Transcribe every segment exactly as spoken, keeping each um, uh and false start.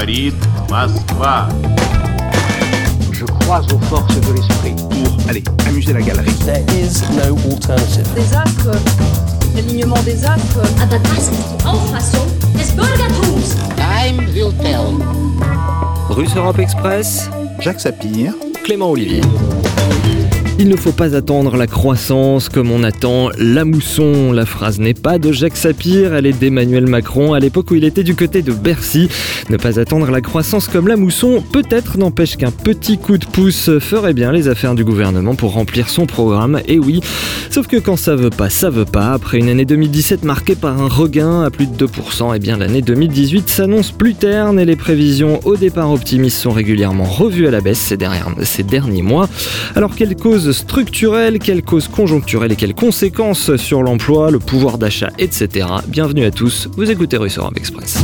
Говорит Москва. Je crois aux forces de l'esprit. Pour, allez, amuser la galerie. There is no alternative. Des astres, l'alignement des astres. Aber das ist die Auffassung des Bürgertums. Time will tell. Russe Europe Express, Jacques Sapir. Clément Olivier. Il ne faut pas attendre la croissance comme on attend la mousson. La phrase n'est pas de Jacques Sapir, elle est d'Emmanuel Macron à l'époque où il était du côté de Bercy. Ne pas attendre la croissance comme la mousson, peut-être n'empêche qu'un petit coup de pouce ferait bien les affaires du gouvernement pour remplir son programme. Et oui, sauf que quand ça veut pas, ça veut pas. Après une année deux mille dix-sept marquée par un regain à plus de deux pour cent, et bien l'année deux mille dix-huit s'annonce plus terne et les prévisions au départ optimistes sont régulièrement revues à la baisse ces, dernières, ces derniers mois. Alors quelle cause structurelle, quelles causes conjoncturelles et quelles conséquences sur l'emploi, le pouvoir d'achat, et cetera. Bienvenue à tous, vous écoutez Russe Europe Express.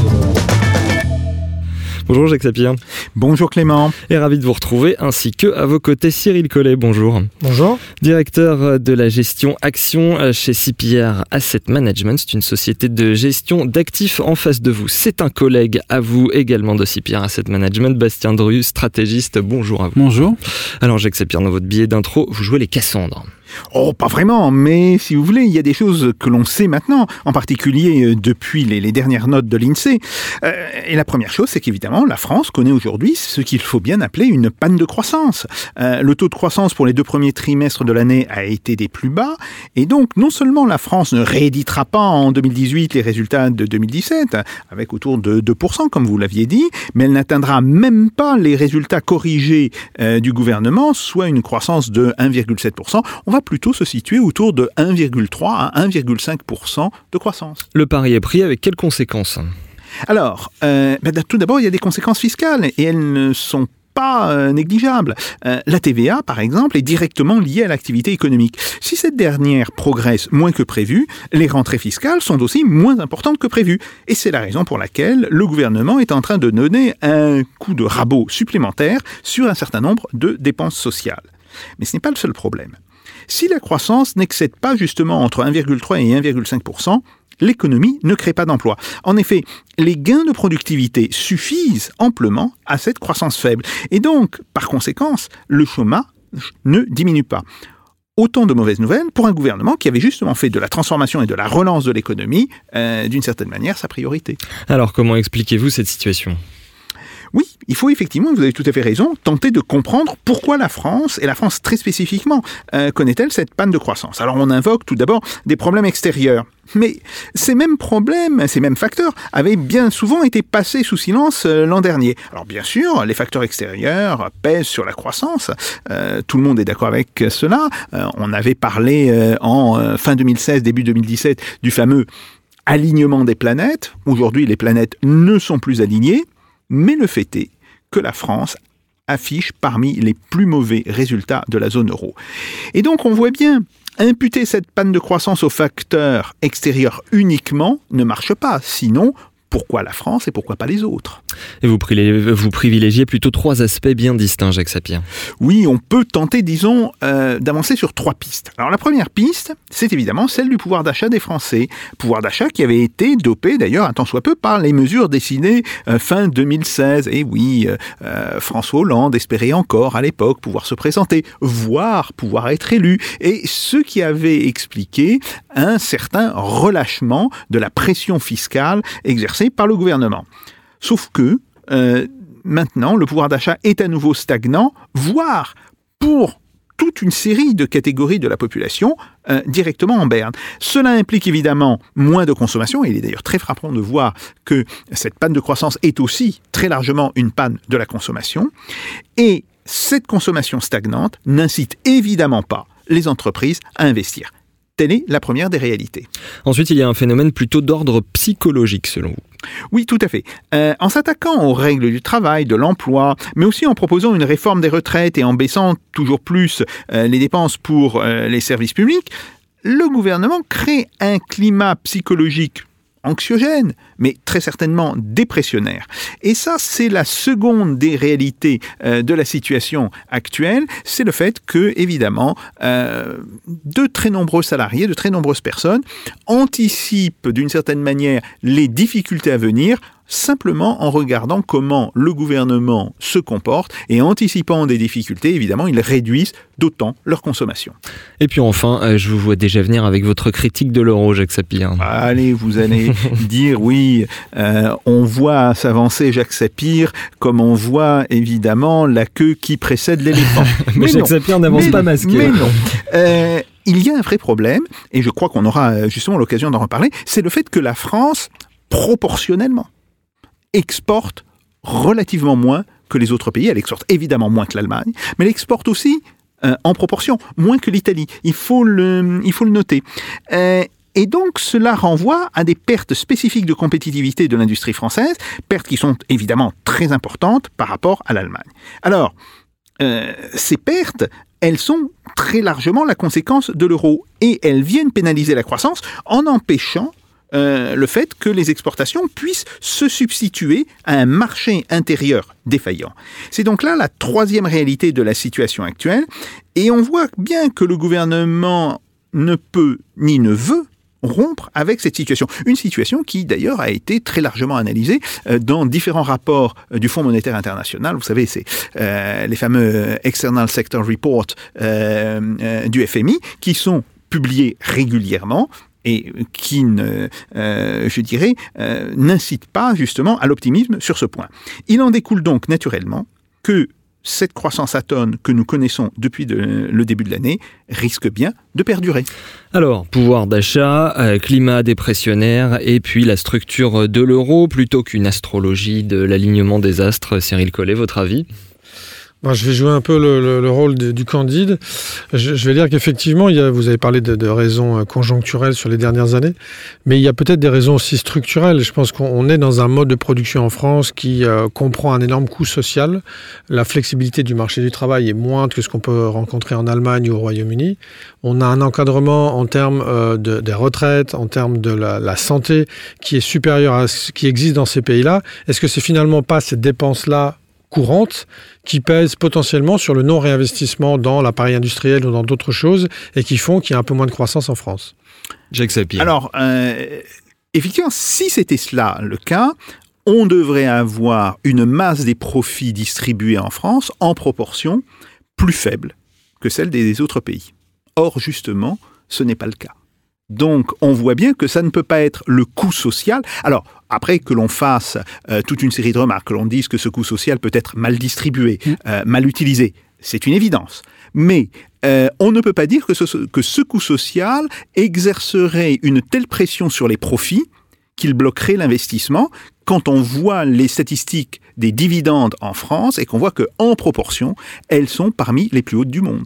Bonjour Jacques Sapir. Bonjour Clément. Et ravi de vous retrouver, ainsi que à vos côtés Cyril Collet. Bonjour. Bonjour. Directeur de la gestion Action chez C P R Asset Management. C'est une société de gestion d'actifs. En face de vous, c'est un collègue à vous également de C P R Asset Management, Bastien Dru, stratégiste. Bonjour à vous. Bonjour. Alors Jacques Sapir, dans votre billet d'intro, vous jouez les Cassandres. Oh, pas vraiment, mais si vous voulez, il y a des choses que l'on sait maintenant, en particulier euh, depuis les, les dernières notes de l'INSEE. Euh, et la première chose, c'est qu'évidemment, la France connaît aujourd'hui ce qu'il faut bien appeler une panne de croissance. Euh, le taux de croissance pour les deux premiers trimestres de l'année a été des plus bas, et donc non seulement la France ne rééditera pas en deux mille dix-huit les résultats de deux mille dix-sept, avec autour de deux pour cent, comme vous l'aviez dit, mais elle n'atteindra même pas les résultats corrigés euh, du gouvernement, soit une croissance de un virgule sept pour cent. On va plutôt se situer autour de un virgule trois à un virgule cinq pour cent de croissance. Le pari est pris avec quelles conséquences ? Alors, euh, ben, tout d'abord, il y a des conséquences fiscales et elles ne sont pas euh, négligeables. Euh, la T V A, par exemple, est directement liée à l'activité économique. Si cette dernière progresse moins que prévu, les rentrées fiscales sont aussi moins importantes que prévu. Et c'est la raison pour laquelle le gouvernement est en train de donner un coup de rabot supplémentaire sur un certain nombre de dépenses sociales. Mais ce n'est pas le seul problème. Si la croissance n'excède pas justement entre un virgule trois et un virgule cinq pour cent, l'économie ne crée pas d'emplois. En effet, les gains de productivité suffisent amplement à cette croissance faible. Et donc, par conséquence, le chômage ne diminue pas. Autant de mauvaises nouvelles pour un gouvernement qui avait justement fait de la transformation et de la relance de l'économie, euh, d'une certaine manière, sa priorité. Alors, comment expliquez-vous cette situation ? Oui, il faut effectivement, vous avez tout à fait raison, tenter de comprendre pourquoi la France, et la France très spécifiquement, euh, connaît-elle cette panne de croissance. Alors on invoque tout d'abord des problèmes extérieurs. Mais ces mêmes problèmes, ces mêmes facteurs avaient bien souvent été passés sous silence euh, l'an dernier. Alors bien sûr, les facteurs extérieurs pèsent sur la croissance. Euh, tout le monde est d'accord avec cela. Euh, on avait parlé euh, en euh, fin deux mille seize, début deux mille dix-sept du fameux alignement des planètes. Aujourd'hui, les planètes ne sont plus alignées. Mais le fait est que la France affiche parmi les plus mauvais résultats de la zone euro. Et donc on voit bien, imputer cette panne de croissance aux facteurs extérieurs uniquement ne marche pas. Sinon, pourquoi la France et pourquoi pas les autres ? Et vous, vous privilégiez plutôt trois aspects bien distincts, Jacques Sapir. Oui, on peut tenter, disons, euh, d'avancer sur trois pistes. Alors la première piste, c'est évidemment celle du pouvoir d'achat des Français. Pouvoir d'achat qui avait été dopé, d'ailleurs, un tant soit peu, par les mesures décidées euh, fin deux mille seize. Et oui, euh, François Hollande espérait encore, à l'époque, pouvoir se présenter, voire pouvoir être élu. Et ce qui avait expliqué un certain relâchement de la pression fiscale exercée par le gouvernement. Sauf que, euh, maintenant, le pouvoir d'achat est à nouveau stagnant, voire, pour toute une série de catégories de la population, euh, directement en berne. Cela implique évidemment moins de consommation, et il est d'ailleurs très frappant de voir que cette panne de croissance est aussi très largement une panne de la consommation, et cette consommation stagnante n'incite évidemment pas les entreprises à investir. Telle est la première des réalités. Ensuite, il y a un phénomène plutôt d'ordre psychologique, selon vous. Oui, tout à fait. Euh, en s'attaquant aux règles du travail, de l'emploi, mais aussi en proposant une réforme des retraites et en baissant toujours plus euh, les dépenses pour euh, les services publics, le gouvernement crée un climat psychologique anxiogène, mais très certainement dépressionnaire. Et ça, c'est la seconde des réalités euh, de la situation actuelle, c'est le fait que, évidemment, euh, de très nombreux salariés, de très nombreuses personnes anticipent d'une certaine manière les difficultés à venir, simplement en regardant comment le gouvernement se comporte et anticipant des difficultés, évidemment, ils réduisent d'autant leur consommation. Et puis enfin, je vous vois déjà venir avec votre critique de l'euro, Jacques Sapir. Allez, vous allez dire, oui, euh, on voit s'avancer Jacques Sapir comme on voit évidemment la queue qui précède l'éléphant. mais, mais Jacques non, Sapir n'avance mais, pas masqué. Mais non. Euh, il y a un vrai problème, et je crois qu'on aura justement l'occasion d'en reparler, c'est le fait que la France, proportionnellement, exporte relativement moins que les autres pays. Elle exporte évidemment moins que l'Allemagne, mais elle exporte aussi, euh, en proportion, moins que l'Italie. Il faut le, il faut le noter. Euh, et donc, cela renvoie à des pertes spécifiques de compétitivité de l'industrie française, pertes qui sont évidemment très importantes par rapport à l'Allemagne. Alors, euh, ces pertes, elles sont très largement la conséquence de l'euro, et elles viennent pénaliser la croissance en empêchant Euh, le fait que les exportations puissent se substituer à un marché intérieur défaillant. C'est donc là la troisième réalité de la situation actuelle, et on voit bien que le gouvernement ne peut ni ne veut rompre avec cette situation. Une situation qui, d'ailleurs, a été très largement analysée euh, dans différents rapports euh, du Fonds monétaire international. Vous savez, c'est euh, les fameux External Sector Reports euh, euh, du F M I qui sont publiés régulièrement et qui, ne, euh, je dirais, euh, n'incite pas justement à l'optimisme sur ce point. Il en découle donc naturellement que cette croissance atone que nous connaissons depuis de, le début de l'année risque bien de perdurer. Alors, pouvoir d'achat, euh, climat dépressionnaire et puis la structure de l'euro plutôt qu'une astrologie de l'alignement des astres. Cyril Collet, votre avis ? Ben, je vais jouer un peu le, le, le rôle de, du candide. Je, je vais dire qu'effectivement, il y a, vous avez parlé de, de raisons conjoncturelles sur les dernières années, mais il y a peut-être des raisons aussi structurelles. Je pense qu'on est dans un mode de production en France qui euh, comprend un énorme coût social. La flexibilité du marché du travail est moindre que ce qu'on peut rencontrer en Allemagne ou au Royaume-Uni. On a un encadrement en termes euh, de, des retraites, en termes de la, la santé, qui est supérieur à ce qui existe dans ces pays-là. Est-ce que c'est finalement pas ces dépenses-là courantes qui pèsent potentiellement sur le non-réinvestissement dans l'appareil industriel ou dans d'autres choses et qui font qu'il y a un peu moins de croissance en France? Jacques Sapir. Alors, euh, effectivement, si c'était cela le cas, on devrait avoir une masse des profits distribués en France en proportion plus faible que celle des autres pays. Or, justement, ce n'est pas le cas. Donc, on voit bien que ça ne peut pas être le coût social. Alors, après que l'on fasse euh, toute une série de remarques, que l'on dise que ce coût social peut être mal distribué, euh, mal utilisé, c'est une évidence. Mais euh, on ne peut pas dire que ce, que ce coût social exercerait une telle pression sur les profits qu'il bloquerait l'investissement quand on voit les statistiques des dividendes en France et qu'on voit qu'en proportion, elles sont parmi les plus hautes du monde.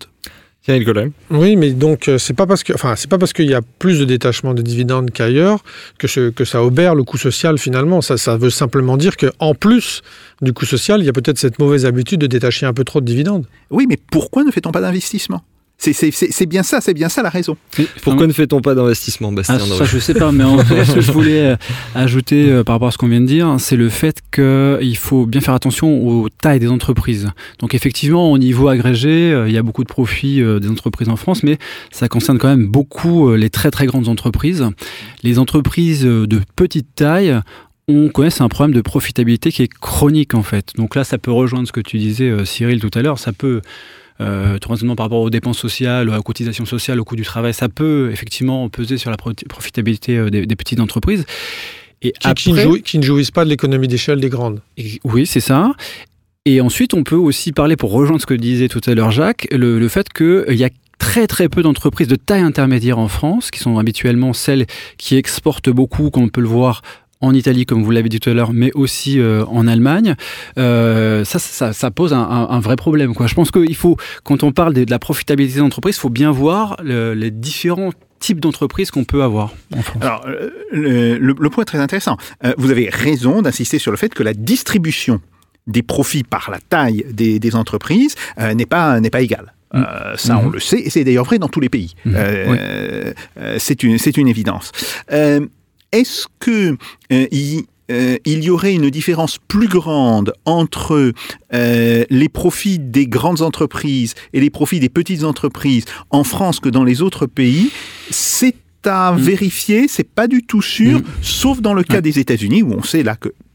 Oui, mais donc c'est pas parce que, enfin, c'est pas parce qu'il y a plus de détachement de dividendes qu'ailleurs que, ce, que ça obère le coût social finalement. Ça, ça veut simplement dire qu'en plus du coût social, il y a peut-être cette mauvaise habitude de détacher un peu trop de dividendes. Oui, mais pourquoi ne fait-on pas d'investissement ? C'est, c'est, c'est, c'est bien ça, c'est bien ça la raison. Pourquoi enfin, ne fait-on pas d'investissement, Bastien ah, Ça, je sais pas, mais en fait, ce que je voulais euh, ajouter euh, par rapport à ce qu'on vient de dire, c'est le fait qu'il faut bien faire attention aux tailles des entreprises. Donc effectivement, au niveau agrégé, euh, il y a beaucoup de profits euh, des entreprises en France, mais ça concerne quand même beaucoup euh, les très très grandes entreprises. Les entreprises euh, de petite taille, on connaît, c'est un problème de profitabilité qui est chronique en fait. Donc là, ça peut rejoindre ce que tu disais, euh, Cyril, tout à l'heure. Ça peut... Euh, tout simplement par rapport aux dépenses sociales, aux cotisations sociales, au coût du travail, ça peut effectivement peser sur la profitabilité des, des petites entreprises. Et qui, après, qui, ne jouissent, qui ne jouissent pas de l'économie d'échelle des grandes. Et, oui, c'est ça. Et ensuite, on peut aussi parler, pour rejoindre ce que disait tout à l'heure Jacques, le, le fait qu'il y a très très peu d'entreprises de taille intermédiaire en France, qui sont habituellement celles qui exportent beaucoup, comme on peut le voir en Italie, comme vous l'avez dit tout à l'heure, mais aussi euh, en Allemagne, euh, ça, ça, ça pose un, un, un vrai problème, quoi. Je pense qu'il faut, quand on parle de, de la profitabilité d'entreprise, il faut bien voir le, les différents types d'entreprises qu'on peut avoir en France. Alors, le, le, le point est très intéressant. Euh, vous avez raison d'insister sur le fait que la distribution des profits par la taille des, des entreprises euh, n'est pas, n'est pas égale. Euh, ça, mmh. on le sait, et c'est d'ailleurs vrai dans tous les pays. Mmh. Euh, oui. euh, c'est, une, c'est une évidence. Euh, Est-ce qu'il euh, y, euh, y aurait une différence plus grande entre euh, les profits des grandes entreprises et les profits des petites entreprises en France que dans les autres pays ? C'est à mmh. vérifier, c'est pas du tout sûr, mmh. sauf dans le cas mmh. des États-Unis où on sait là que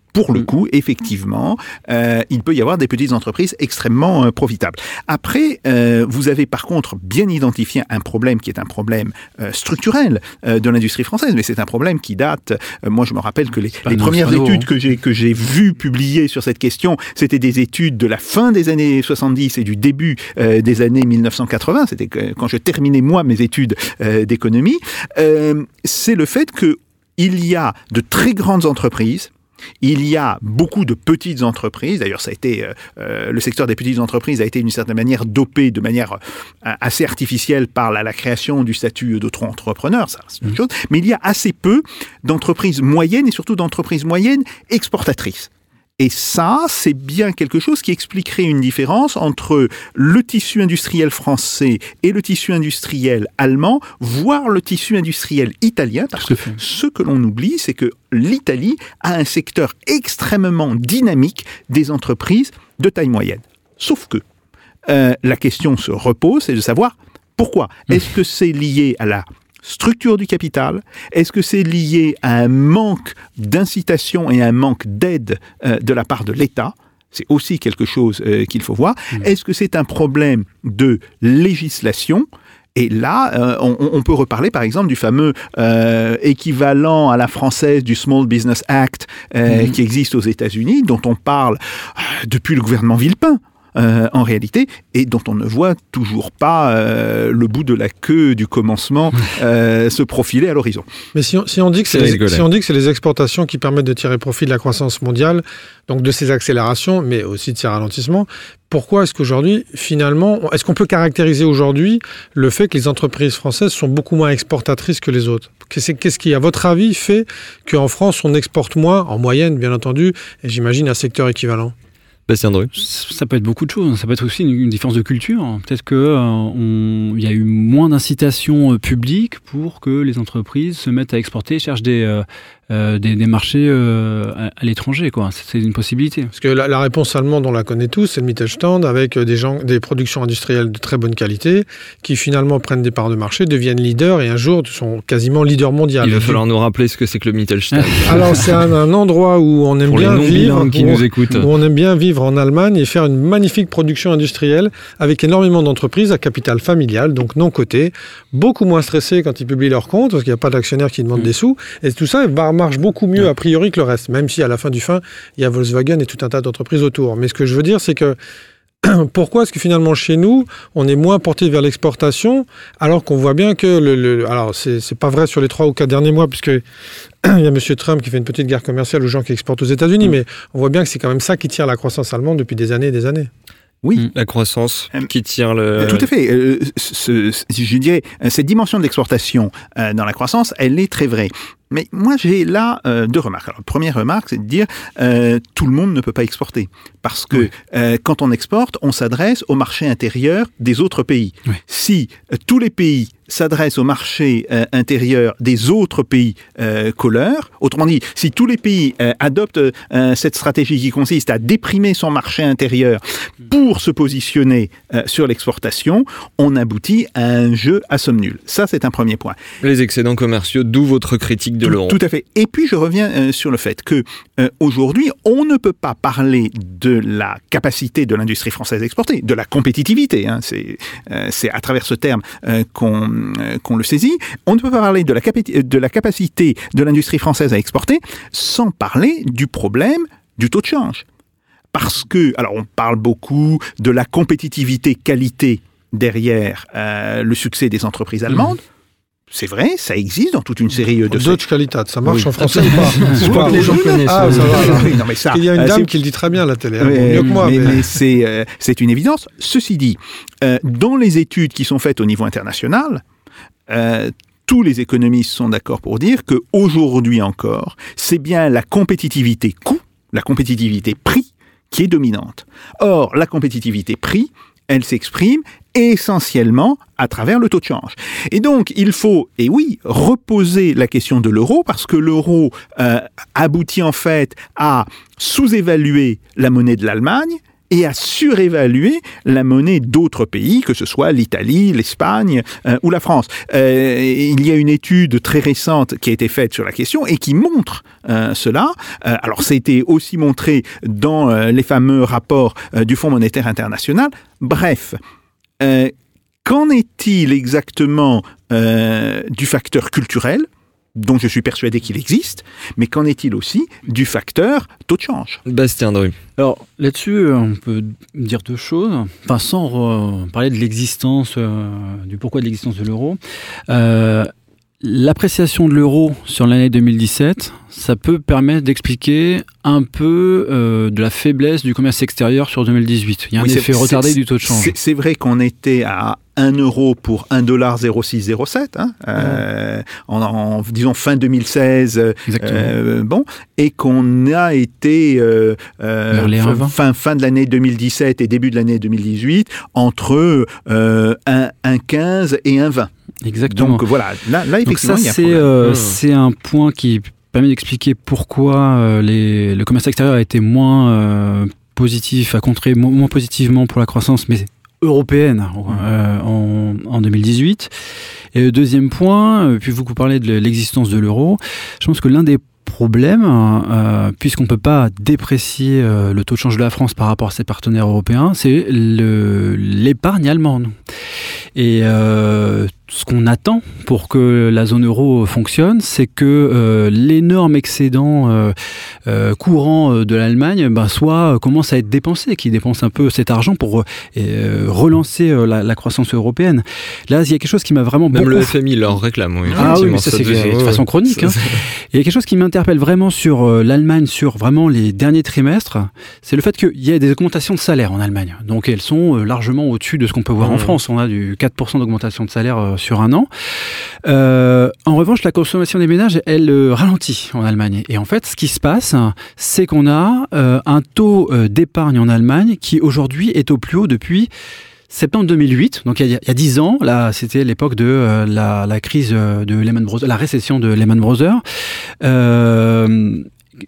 pour le coup, effectivement, euh, il peut y avoir des petites entreprises extrêmement euh, profitables. Après, euh, vous avez par contre bien identifié un problème qui est un problème euh, structurel euh, de l'industrie française, mais c'est un problème qui date, euh, moi je me rappelle que les, les premières études que j'ai, que j'ai vues publiées sur cette question, c'était des études de la fin des années soixante-dix et du début euh, des années mille neuf cent quatre-vingts, c'était quand je terminais moi mes études euh, d'économie, euh, c'est le fait qu'il y a de très grandes entreprises. Il y a beaucoup de petites entreprises, d'ailleurs ça a été, euh, le secteur des petites entreprises a été d'une certaine manière dopé de manière euh, assez artificielle par la, la création du statut d'auto-entrepreneur, ça c'est une chose, mais il y a assez peu d'entreprises moyennes et surtout d'entreprises moyennes exportatrices. Et ça, c'est bien quelque chose qui expliquerait une différence entre le tissu industriel français et le tissu industriel allemand, voire le tissu industriel italien, parce que ce que l'on oublie, c'est que l'Italie a un secteur extrêmement dynamique des entreprises de taille moyenne. Sauf que euh, la question se repose, c'est de savoir pourquoi. Est-ce que c'est lié à la structure du capital? Est-ce que c'est lié à un manque d'incitation et à un manque d'aide euh, de la part de l'État? C'est aussi quelque chose euh, qu'il faut voir. Mmh. Est-ce que c'est un problème de législation? Et là, euh, on, on peut reparler par exemple du fameux euh, équivalent à la française du Small Business Act euh, mmh. qui existe aux États-Unis, dont on parle euh, depuis le gouvernement Villepin. Euh, en réalité, et dont on ne voit toujours pas euh, le bout de la queue du commencement euh, se profiler à l'horizon. Mais si on, si on dit que c'est les, si on dit que c'est les exportations qui permettent de tirer profit de la croissance mondiale, donc de ces accélérations, mais aussi de ces ralentissements, pourquoi est-ce qu'aujourd'hui, finalement, est-ce qu'on peut caractériser aujourd'hui le fait que les entreprises françaises sont beaucoup moins exportatrices que les autres? Qu'est-ce, qu'est-ce qui, à votre avis, fait qu'en France, on exporte moins, en moyenne, bien entendu, et j'imagine un secteur équivalent? Bastien Dreux. Ça peut être beaucoup de choses. Ça peut être aussi une, une différence de culture. Peut-être qu'il euh, y a eu moins d'incitation euh, publique pour que les entreprises se mettent à exporter, cherchent des, euh, euh, des, des marchés euh, à, à l'étranger, quoi. C'est, c'est une possibilité. Parce que la, la réponse allemande, on la connaît tous, c'est le Mittelstand, avec des, gens, des productions industrielles de très bonne qualité, qui finalement prennent des parts de marché, deviennent leaders et un jour sont quasiment leaders mondiaux. Il va falloir nous rappeler ce que c'est que le Mittelstand. Alors c'est un, un endroit où on aime pour bien les vivre, qui où, nous écoutent. où on aime bien vivre en Allemagne et faire une magnifique production industrielle avec énormément d'entreprises à capital familial, donc non coté, beaucoup moins stressés quand ils publient leurs comptes, parce qu'il n'y a pas d'actionnaires qui demandent mmh. des sous, et tout ça marche beaucoup mieux a priori que le reste, même si à la fin du fin, il y a Volkswagen et tout un tas d'entreprises autour. Mais ce que je veux dire, c'est que pourquoi est-ce que finalement chez nous, on est moins porté vers l'exportation, alors qu'on voit bien que le, le alors c'est, c'est pas vrai sur les trois ou quatre derniers mois, puisque il y a M. Trump qui fait une petite guerre commerciale aux gens qui exportent aux États-Unis, mmh. mais on voit bien que c'est quand même ça qui tire la croissance allemande depuis des années et des années. Oui, la croissance qui tire le... Tout à fait. Euh, ce, ce, je dirais, cette dimension de l'exportation euh, dans la croissance, elle est très vraie. Mais moi, j'ai là euh, deux remarques. Alors, la première remarque, c'est de dire euh, tout le monde ne peut pas exporter. Parce que oui. euh, quand on exporte, on s'adresse au marché intérieur des autres pays. Oui. Si euh, tous les pays s'adressent au marché euh, intérieur des autres pays euh, colleurs, autrement dit, si tous les pays euh, adoptent euh, cette stratégie qui consiste à déprimer son marché intérieur pour se positionner euh, sur l'exportation, on aboutit à un jeu à somme nulle. Ça, c'est un premier point. Les excédents commerciaux, d'où votre critique de l'euro. Tout à fait. Et puis, je reviens euh, sur le fait que euh, aujourd'hui, on ne peut pas parler de la capacité de l'industrie française à exporter, de la compétitivité. Hein, c'est, euh, c'est à travers ce terme euh, qu'on, euh, qu'on le saisit. On ne peut pas parler de la, capi- de la capacité de l'industrie française à exporter sans parler du problème du taux de change. Parce que, alors, on parle beaucoup de la compétitivité qualité derrière euh, le succès des entreprises allemandes. Mmh. C'est vrai, ça existe dans toute une série de... Deutsche Qualität, ça marche oui. en français ou pas? Je crois que les gens connaissent. Ah, ça va. Oui, non, mais ça, il y a une dame euh, qui le dit très bien à la télé. Oui, mieux que moi. Mais, mais... mais c'est, euh, c'est une évidence. Ceci dit, euh, dans les études qui sont faites au niveau international, euh, tous les économistes sont d'accord pour dire qu'aujourd'hui encore, c'est bien la compétitivité coût, la compétitivité prix qui est dominante. Or, la compétitivité prix, elle s'exprime essentiellement à travers le taux de change. Et donc, il faut, et oui, reposer la question de l'euro, parce que l'euro euh, aboutit en fait à sous-évaluer la monnaie de l'Allemagne, et à surévaluer la monnaie d'autres pays, que ce soit l'Italie, l'Espagne euh, ou la France. Euh, il y a une étude très récente qui a été faite sur la question et qui montre euh, cela. Euh, alors, ça a été aussi montré dans euh, les fameux rapports euh, du Fonds monétaire international. Bref, euh, qu'en est-il exactement euh, du facteur culturel, dont je suis persuadé qu'il existe, mais qu'en est-il aussi du facteur taux de change? Bastien Dru. Alors là-dessus, on peut dire deux choses, enfin sans euh, parler de l'existence, euh, du pourquoi de l'existence de l'euro. Euh, L'appréciation de l'euro sur l'année deux mille dix-sept, ça peut permettre d'expliquer un peu euh, de la faiblesse du commerce extérieur sur deux mille dix-huit. Il y a un oui, effet retardé du taux de change. C'est, c'est vrai qu'on était à un euro pour un dollar zéro six zéro sept, hein, euh, en, en disons fin deux mille seize, euh, bon, et qu'on a été euh, euh, fin, fin de l'année deux mille dix-sept et début de l'année deux mille dix-huit entre euh, un virgule quinze et un virgule vingt. Exactement. Donc voilà, là, là effectivement, Donc ça, il y a un c'est, problème. euh, Mmh. c'est un point qui permet d'expliquer pourquoi euh, les, le commerce extérieur a été moins euh, positif, a contribué moins, moins positivement pour la croissance, mais européenne euh, en, en deux mille dix-huit. Et le deuxième point, euh, puis vous vous parlez de l'existence de l'euro, je pense que l'un des problèmes, euh, puisqu'on ne peut pas déprécier euh, le taux de change de la France par rapport à ses partenaires européens, c'est le, l'épargne allemande. Et euh, ce qu'on attend pour que la zone euro fonctionne, c'est que euh, l'énorme excédent euh, euh, courant de l'Allemagne ben, soit, euh, commence à être dépensé, qu'ils dépensent un peu cet argent pour euh, relancer euh, la, la croissance européenne. Là, il y a quelque chose qui m'a vraiment... Même beaucoup... le F M I leur réclame. Oui, ah oui, mais ça, c'est de façon chronique. Hein. Il y a quelque chose qui m'interpelle vraiment sur euh, l'Allemagne, sur vraiment les derniers trimestres, c'est le fait qu'il y ait des augmentations de salaire en Allemagne. Donc, elles sont euh, largement au-dessus de ce qu'on peut voir mmh. en France. On a du quatre pour cent d'augmentation de salaire euh, sur un an. Euh, en revanche, la consommation des ménages, elle euh, ralentit en Allemagne. Et en fait, ce qui se passe, c'est qu'on a euh, un taux euh, d'épargne en Allemagne qui aujourd'hui est au plus haut depuis septembre deux mille huit. Donc il y a, il y a dix ans, là, c'était l'époque de euh, la, la crise de Lehman Brothers, la récession de Lehman Brothers. Euh,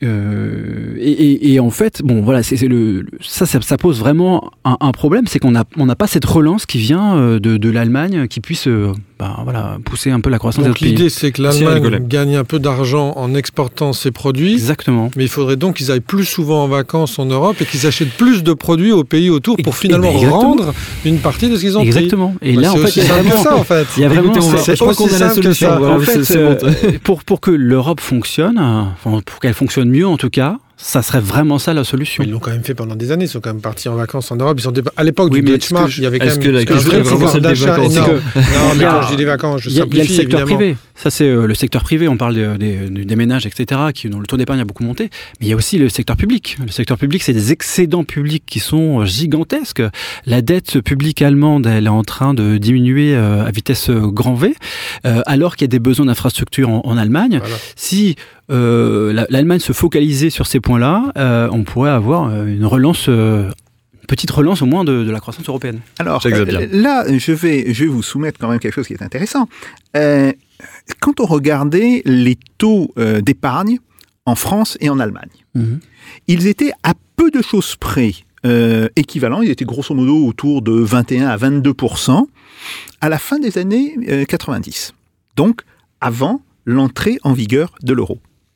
Euh, et, et, et en fait, bon, voilà, c'est, c'est le, ça, ça, ça pose vraiment un, un problème, c'est qu'on n'a on n'a pas cette relance qui vient de, de l'Allemagne qui puisse, euh, ben, voilà, pousser un peu la croissance. Donc des l'idée, pays. c'est que l'Allemagne gagne un peu d'argent en exportant ses produits. Exactement. Mais il faudrait donc qu'ils aillent plus souvent en vacances en Europe et qu'ils achètent plus de produits aux pays autour pour finalement et ben, rendre une partie de ce qu'ils ont exactement. pris. Et bah, là, en fait, il y a vraiment ça, en fait. Il y a vraiment, Écoutez, c'est, je crois qu'on a la solution. Voilà, en fait, c'est, c'est bon. pour pour que l'Europe fonctionne, enfin, pour qu'elle fonctionne mieux, en tout cas. Ça serait vraiment ça la solution. Ils l'ont quand même fait pendant des années. Ils sont quand même partis en vacances en Europe. Ils sont dépa... À l'époque oui, du Deutschmark, il y avait quand même que la un vrai pouvoir d'achat énorme. Non, mais quand je dis des vacances, je simplifie. Il y a le secteur évidemment. privé. Ça, c'est euh, le secteur privé. On parle de, de, de, des ménages, et cetera, qui, dont le taux d'épargne a beaucoup monté. Mais il y a aussi le secteur public. Le secteur public, c'est des excédents publics qui sont gigantesques. La dette publique allemande, elle est en train de diminuer euh, à vitesse grand V, euh, alors qu'il y a des besoins d'infrastructures en, en Allemagne. Voilà. Si euh, la, l'Allemagne se focalisait sur ces points-là, euh, on pourrait avoir une relance... Euh, petite relance au moins de, de la croissance européenne. Alors euh, là, je vais, je vais vous soumettre quand même quelque chose qui est intéressant. Euh, quand on regardait les taux euh, d'épargne en France et en Allemagne, mmh. ils étaient à peu de choses près euh, équivalents. Ils étaient grosso modo autour de vingt et un à vingt-deux pour cent à la fin des années euh, quatre-vingt-dix. Donc avant l'entrée en vigueur de l'euro.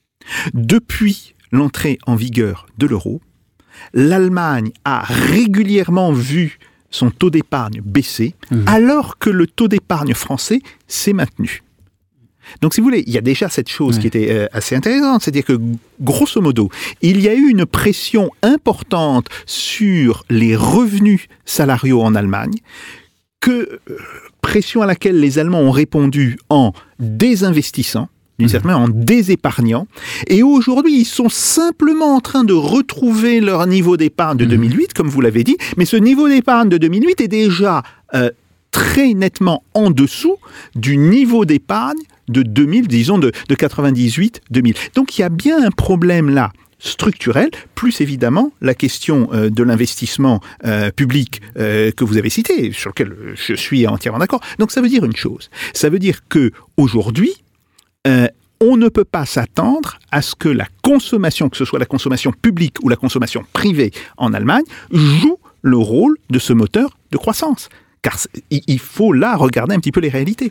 Depuis l'entrée en vigueur de l'euro, l'Allemagne a régulièrement vu son taux d'épargne baisser, mmh. alors que le taux d'épargne français s'est maintenu. Donc, si vous voulez, il y a déjà cette chose oui. qui était euh, assez intéressante, c'est-à-dire que, grosso modo, il y a eu une pression importante sur les revenus salariaux en Allemagne, que, euh, pression à laquelle les Allemands ont répondu en désinvestissant, d'une certaine manière, en désépargnant. Et aujourd'hui, ils sont simplement en train de retrouver leur niveau d'épargne de mmh. deux mille huit, comme vous l'avez dit, mais ce niveau d'épargne de deux mille huit est déjà euh, très nettement en dessous du niveau d'épargne de deux mille, disons de, de quatre-vingt-dix-huit deux mille. Donc il y a bien un problème là structurel, plus évidemment la question euh, de l'investissement euh, public euh, que vous avez cité, sur lequel je suis entièrement d'accord. Donc ça veut dire une chose, ça veut dire que aujourd'hui, Euh, on on ne peut pas s'attendre à ce que la consommation, que ce soit la consommation publique ou la consommation privée en Allemagne, joue le rôle de ce moteur de croissance. Car il faut là regarder un petit peu les réalités.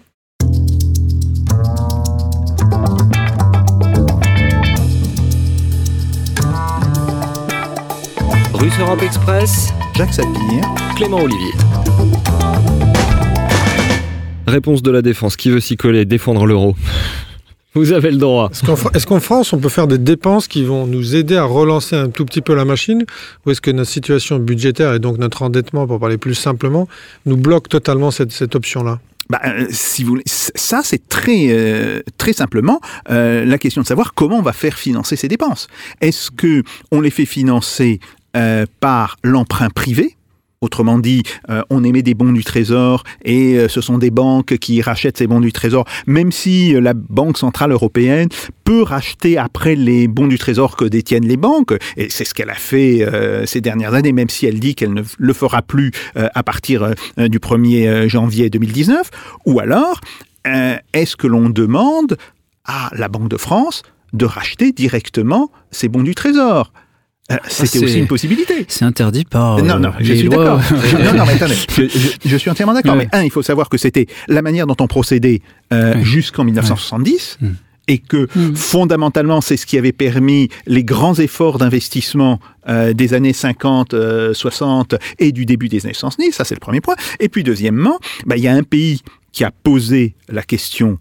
Russe Europe Express, Jacques Sapir, Clément Olivier. Réponse de la défense. Qui veut s'y coller, défendre l'euro? Vous avez le droit. Est-ce qu'en, est-ce qu'en France, on peut faire des dépenses qui vont nous aider à relancer un tout petit peu la machine, ou est-ce que notre situation budgétaire et donc notre endettement, pour parler plus simplement, nous bloque totalement cette, cette option-là? Bah, euh, si vous voulez, ça c'est très euh, très simplement euh, la question de savoir comment on va faire financer ces dépenses. Est-ce que on les fait financer euh, par l'emprunt privé? Autrement dit, euh, on émet des bons du Trésor et euh, ce sont des banques qui rachètent ces bons du Trésor, même si euh, la Banque Centrale Européenne peut racheter après les bons du Trésor que détiennent les banques, et c'est ce qu'elle a fait euh, ces dernières années, même si elle dit qu'elle ne le fera plus euh, à partir euh, du premier janvier deux mille dix-neuf. Ou alors, euh, est-ce que l'on demande à la Banque de France de racheter directement ces bons du Trésor ? Euh, c'était c'est, aussi une possibilité. C'est interdit par. Non, non, euh, je les suis lois. d'accord. non, non, mais attendez, je, je, je suis entièrement d'accord. Ouais. Mais un, il faut savoir que c'était la manière dont on procédait euh, ouais. jusqu'en dix-neuf cent soixante-dix. Ouais. Et que mmh. fondamentalement, c'est ce qui avait permis les grands efforts d'investissement euh, des années cinquante, soixante et du début des années soixante-dix. Ça, c'est le premier point. Et puis, deuxièmement, bah, il y a un pays qui a posé la question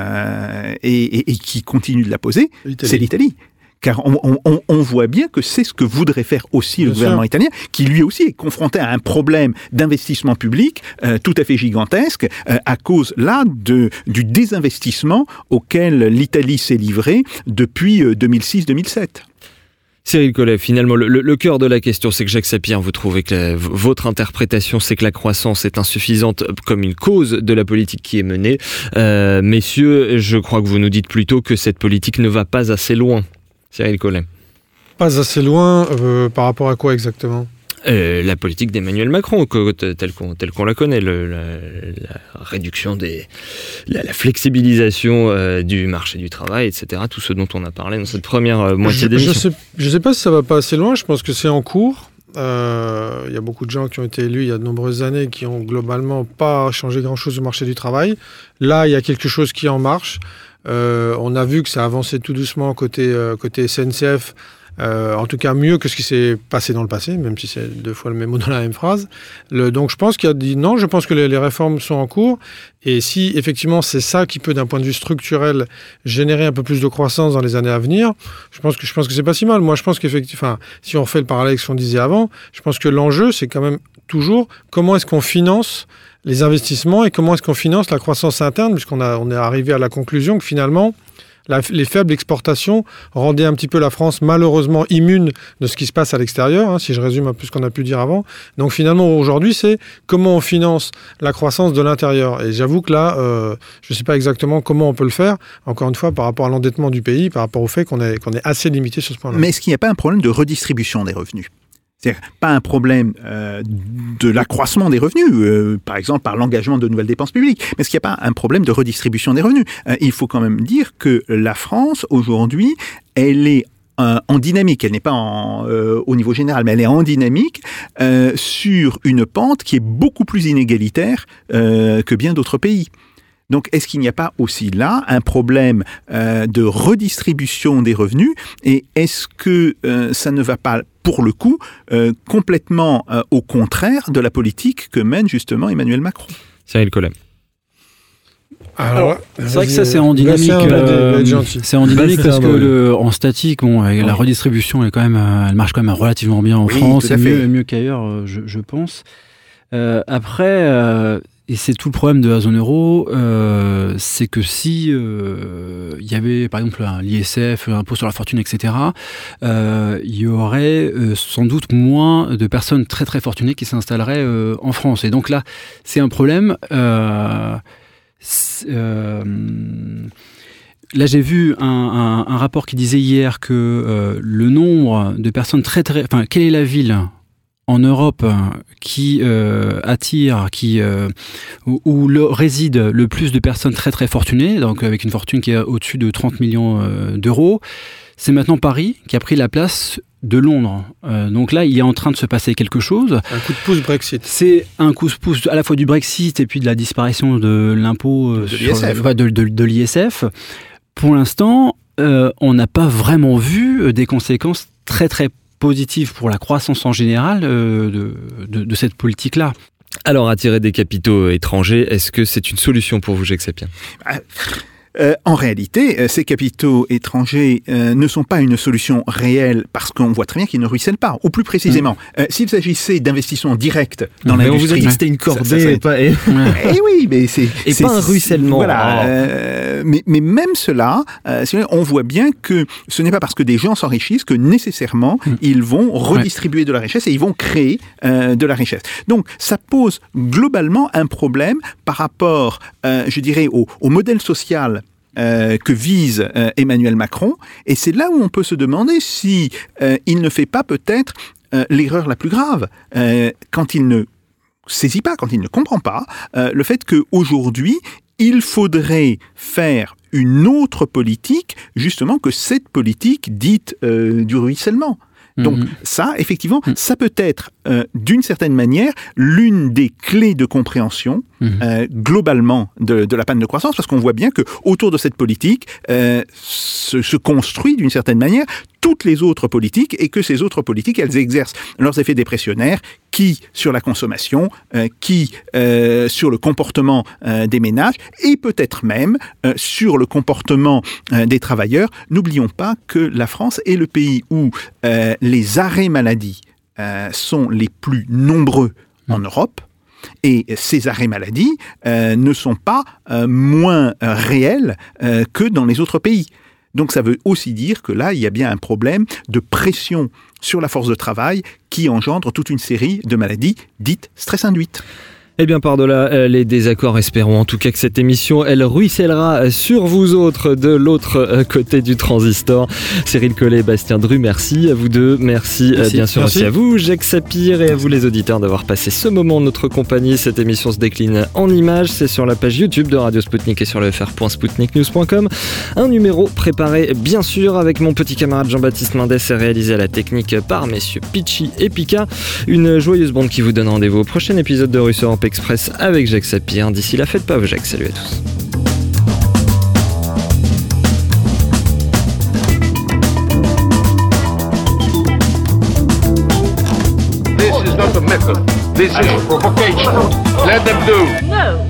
euh, et, et, et qui continue de la poser, l'Italie. C'est l'Italie. Car on, on, on voit bien que c'est ce que voudrait faire aussi le bien gouvernement sûr. italien, qui lui aussi est confronté à un problème d'investissement public euh, tout à fait gigantesque, euh, à cause là de, du désinvestissement auquel l'Italie s'est livrée depuis euh, deux mille six deux mille sept. Cyril Collet, finalement, le, le, le cœur de la question, c'est que Jacques Sapir, vous trouvez que la, votre interprétation, c'est que la croissance est insuffisante comme une cause de la politique qui est menée. Euh, messieurs, je crois que vous nous dites plutôt que cette politique ne va pas assez loin. Cyril Collet. Pas assez loin, euh, par rapport à quoi exactement ? euh, La politique d'Emmanuel Macron, que, telle, qu'on, telle qu'on la connaît, le, la, la réduction des... La, la flexibilisation euh, du marché du travail, et cetera. Tout ce dont on a parlé dans cette première euh, moitié je, d'émission. Je sais, je sais pas si ça va pas assez loin, je pense que c'est en cours. Il euh, y a beaucoup de gens qui ont été élus il y a de nombreuses années qui ont globalement pas changé grand-chose au marché du travail. Là, il y a quelque chose qui en marche. Euh, on a vu que ça avançait tout doucement côté, euh, côté S N C F, euh, en tout cas mieux que ce qui s'est passé dans le passé, même si c'est deux fois le même mot dans la même phrase. Le, donc je pense qu'il y a dit non, je pense que les, les réformes sont en cours, et si effectivement c'est ça qui peut d'un point de vue structurel générer un peu plus de croissance dans les années à venir, je pense que, je pense que c'est pas si mal. Moi je pense qu'effectivement, si on refait le parallèle avec ce qu'on disait avant, je pense que l'enjeu c'est quand même toujours comment est-ce qu'on finance les investissements et comment est-ce qu'on finance la croissance interne, puisqu'on a, on est arrivé à la conclusion que finalement, la, les faibles exportations rendaient un petit peu la France malheureusement immune de ce qui se passe à l'extérieur, hein, si je résume un peu ce qu'on a pu dire avant. Donc finalement, aujourd'hui, c'est comment on finance la croissance de l'intérieur. Et j'avoue que là, euh, je ne sais pas exactement comment on peut le faire, encore une fois, par rapport à l'endettement du pays, par rapport au fait qu'on est, qu'on est assez limité sur ce point-là. Mais est-ce qu'il n'y a pas un problème de redistribution des revenus ? C'est-à-dire pas un problème euh, de l'accroissement des revenus, euh, par exemple par l'engagement de nouvelles dépenses publiques, mais est-ce qu'il n'y a pas un problème de redistribution des revenus ? euh, Il faut quand même dire que la France, aujourd'hui, elle est euh, en dynamique, elle n'est pas en, euh, au niveau général, mais elle est en dynamique euh, sur une pente qui est beaucoup plus inégalitaire euh, que bien d'autres pays. Donc, est-ce qu'il n'y a pas aussi là un problème euh, de redistribution des revenus ? Et est-ce que euh, ça ne va pas, pour le coup, euh, complètement euh, au contraire de la politique que mène justement Emmanuel Macron ? Cyril Collet. Alors, Alors c'est vrai que ça c'est en dynamique, euh, c'est en dynamique parce que le, en statique, bon, oui. la redistribution est quand même, elle marche quand même relativement bien en oui, France, et mieux, mieux qu'ailleurs, je, je pense. Euh, après. Euh, Et c'est tout le problème de la zone euro, euh, c'est que si il euh, y avait par exemple l'I S F, l'impôt sur la fortune, et cetera, il euh, y aurait euh, sans doute moins de personnes très très fortunées qui s'installeraient euh, en France. Et donc là, c'est un problème. Euh, euh, Là, j'ai vu un, un, un rapport qui disait hier que euh, le nombre de personnes très très, enfin, quelle est la ville en Europe qui euh, attire, qui euh, où, où le, réside le plus de personnes très très fortunées, donc avec une fortune qui est au-dessus de trente millions euh, d'euros. C'est maintenant Paris qui a pris la place de Londres. Euh, donc là, il est en train de se passer quelque chose. Un coup de pouce Brexit. C'est un coup de pouce à la fois du Brexit et puis de la disparition de l'impôt de, l'I S F. Sur, de, de, de l'I S F. Pour l'instant, euh, on n'a pas vraiment vu des conséquences très très positives pour la croissance en général euh, de, de, de cette politique-là. Alors, attirer des capitaux étrangers, est-ce que c'est une solution pour vous, Jacques Sapir ? ah. Euh, en réalité, euh, ces capitaux étrangers euh, ne sont pas une solution réelle parce qu'on voit très bien qu'ils ne ruissellent pas. Ou plus précisément, mmh. euh, s'il s'agissait d'investissements directs dans mais l'industrie... on vous a dit que c'était une cordée ça, ça serait... et pas... Et... eh oui, mais c'est... Et c'est, pas un ruissellement. Voilà. Euh, mais, mais même cela, euh, on voit bien que ce n'est pas parce que des gens s'enrichissent que nécessairement mmh. ils vont redistribuer ouais. de la richesse et ils vont créer euh, de la richesse. Donc, ça pose globalement un problème par rapport, euh, je dirais, au, au modèle social Euh, que vise euh, Emmanuel Macron, et c'est là où on peut se demander si euh, il ne fait pas peut-être euh, l'erreur la plus grave euh, quand il ne saisit pas, quand il ne comprend pas euh, le fait qu'aujourd'hui il faudrait faire une autre politique, justement que cette politique dite euh, du ruissellement. Donc mmh. ça, effectivement, mmh. ça peut être, euh, d'une certaine manière, l'une des clés de compréhension mmh. euh, globalement de, de la panne de croissance, parce qu'on voit bien que autour de cette politique euh, se, se construit d'une certaine manière toutes les autres politiques, et que ces autres politiques, elles exercent leurs effets dépressionnaires, qui sur la consommation, euh, qui euh, sur le comportement euh, des ménages, et peut-être même euh, sur le comportement euh, des travailleurs. N'oublions pas que la France est le pays où euh, les arrêts maladie euh, sont les plus nombreux en Europe. Et ces arrêts maladie euh, ne sont pas euh, moins euh, réels euh, que dans les autres pays. Donc ça veut aussi dire que là, il y a bien un problème de pression sur la force de travail qui engendre toute une série de maladies dites stress induites. Eh bien, par-delà les désaccords, espérons en tout cas que cette émission, elle ruissellera sur vous autres de l'autre côté du transistor. Cyril Collet, Bastien Dru, merci à vous deux. Merci, merci. bien sûr merci. Aussi à vous, Jacques Sapir, et à vous les auditeurs d'avoir passé ce moment en notre compagnie. Cette émission se décline en images, c'est sur la page YouTube de Radio Sputnik et sur le f r point sputnik news point com. Un numéro préparé, bien sûr, avec mon petit camarade Jean-Baptiste Mendes et réalisé à la technique par messieurs Pitchy et Pika. Une joyeuse bande qui vous donne rendez-vous au prochain épisode de Russe Europe Express avec Jacques Sapir. D'ici là, faites pas vos Jacques. Salut à tous. This is not a method. This is provocation. Let them do. No.